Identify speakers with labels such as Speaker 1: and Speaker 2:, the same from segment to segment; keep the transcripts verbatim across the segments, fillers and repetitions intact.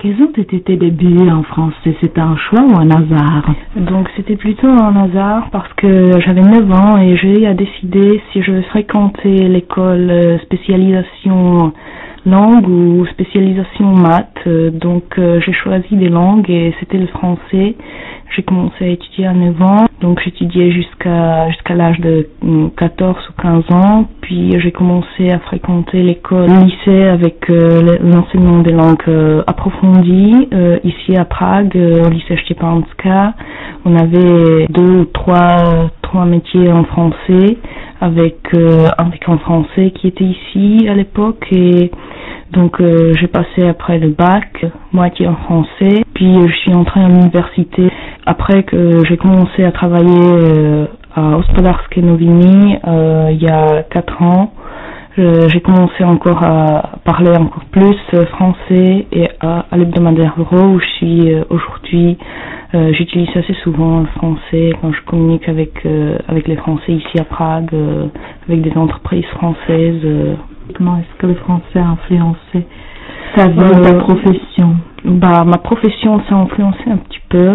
Speaker 1: Quels ont été tes débuts en français? C'était un choix ou un hasard?
Speaker 2: Donc c'était plutôt un hasard parce que j'avais neuf ans et j'ai eu à décider si je fréquentais l'école spécialisation langue ou spécialisation maths. Donc euh, j'ai choisi des langues et c'était le français. J'ai commencé à étudier à neuf ans, donc j'étudiais jusqu'à jusqu'à l'âge de quatorze ou quinze ans. Puis j'ai commencé à fréquenter l'école, le lycée avec euh, l'enseignement des langues euh, approfondies. Euh, ici à Prague, euh, au lycée Štěpánska, on avait deux ou trois, trois métiers en français, avec euh, un mec en français qui était ici à l'époque. Et donc euh, j'ai passé après le bac, moitié en français, puis je suis entrée à l'université. Après que j'ai commencé à travailler euh, à Hospodářské noviny euh, il y a quatre ans, euh, j'ai commencé encore à parler encore plus euh, français et à, à l'hebdomadaire Euro où je suis euh, aujourd'hui. Euh, j'utilise assez souvent le français quand je communique avec euh, avec les Français ici à Prague, euh, avec des entreprises françaises. Euh.
Speaker 1: Comment est-ce que le français a influencé ta vie, euh, ta profession?
Speaker 2: Bah, ma profession, ça a influencé un petit peu.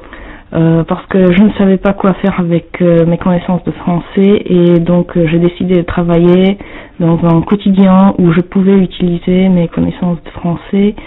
Speaker 2: Euh, parce que je ne savais pas quoi faire avec euh, mes connaissances de français et donc euh, j'ai décidé de travailler dans un quotidien où je pouvais utiliser mes connaissances de français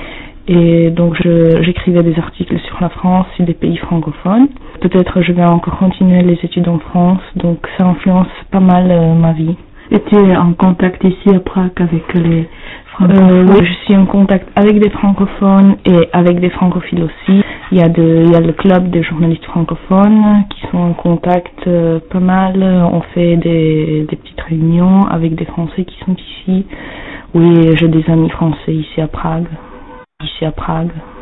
Speaker 2: et donc je, j'écrivais des articles sur la France, sur des pays francophones. Peut-être je vais encore continuer les études en France, donc ça influence pas mal euh, ma vie.
Speaker 1: Et tu es en contact ici à Prague avec les francophones?
Speaker 2: Euh, oui, je suis en contact avec des francophones et avec des francophiles aussi. Il y a, de, il y a le club des journalistes francophones qui sont en contact euh, pas mal. On fait des, des petites réunions avec des Français qui sont ici. Oui, j'ai des amis français ici à Prague. Ici à Prague.